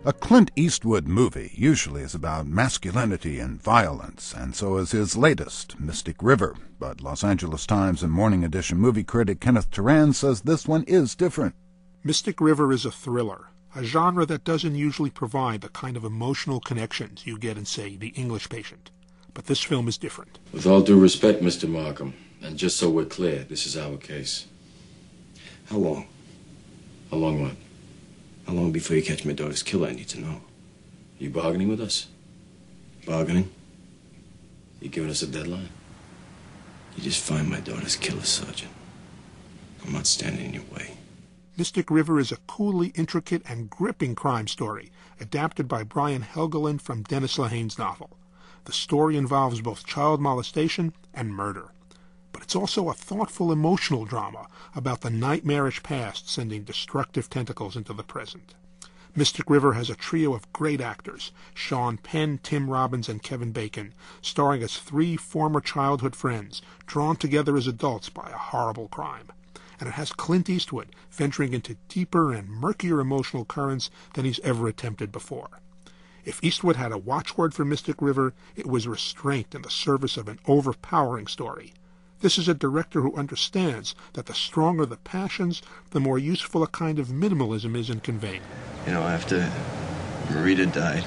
A Clint Eastwood movie usually is about masculinity and violence, and so is his latest, Mystic River. But Los Angeles Times and Morning Edition movie critic Kenneth Turan says this one is different. Mystic River is a thriller, a genre that doesn't usually provide the kind of emotional connections you get in, say, The English Patient. But this film is different. With all due respect, Mr. Markham, and just so we're clear, this is our case. How long? How long what? How long before you catch my daughter's killer? I need to know. You bargaining with us? Bargaining? You giving us a deadline? You just find my daughter's killer, Sergeant. I'm not standing in your way. Mystic River is a coolly intricate and gripping crime story, adapted by Brian Helgeland from Dennis Lehane's novel. The story involves both child molestation and murder. But it's also a thoughtful, emotional drama about the nightmarish past sending destructive tentacles into the present. Mystic River has a trio of great actors, Sean Penn, Tim Robbins, and Kevin Bacon, starring as three former childhood friends drawn together as adults by a horrible crime. And it has Clint Eastwood venturing into deeper and murkier emotional currents than he's ever attempted before. If Eastwood had a watchword for Mystic River, it was restraint in the service of an overpowering story. This is a director who understands that the stronger the passions, the more useful a kind of minimalism is in conveying. You know, after Marita died,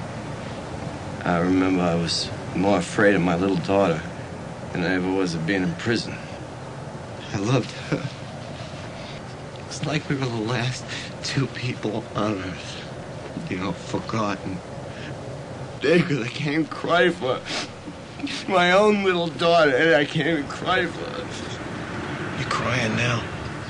I remember I was more afraid of my little daughter than I ever was of being in prison. I loved her. It was like we were the last two people on Earth, forgotten. David, I can't cry for my own little daughter, and I can't even cry for her. You're crying now.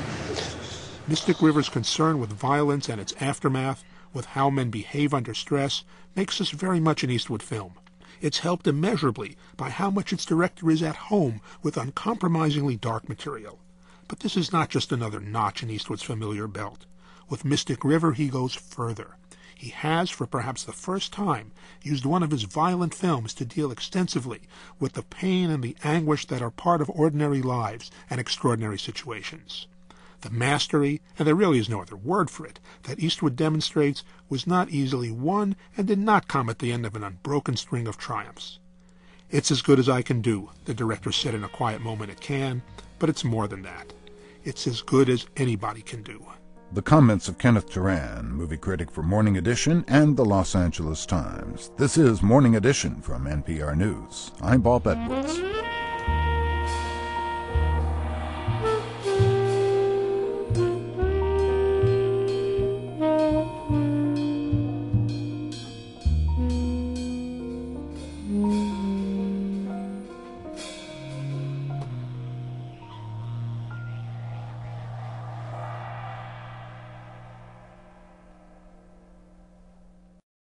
Mystic River's concern with violence and its aftermath, with how men behave under stress, makes this very much an Eastwood film. It's helped immeasurably by how much its director is at home with uncompromisingly dark material. But this is not just another notch in Eastwood's familiar belt. With Mystic River, he goes further. He has, for perhaps the first time, used one of his violent films to deal extensively with the pain and the anguish that are part of ordinary lives and extraordinary situations. The mastery, and there really is no other word for it, that Eastwood demonstrates was not easily won and did not come at the end of an unbroken string of triumphs. It's as good as I can do, the director said in a quiet moment at Cannes, but it's more than that. It's as good as anybody can do. The comments of Kenneth Turan, movie critic for Morning Edition and the Los Angeles Times. This is Morning Edition from NPR News. I'm Bob Edwards.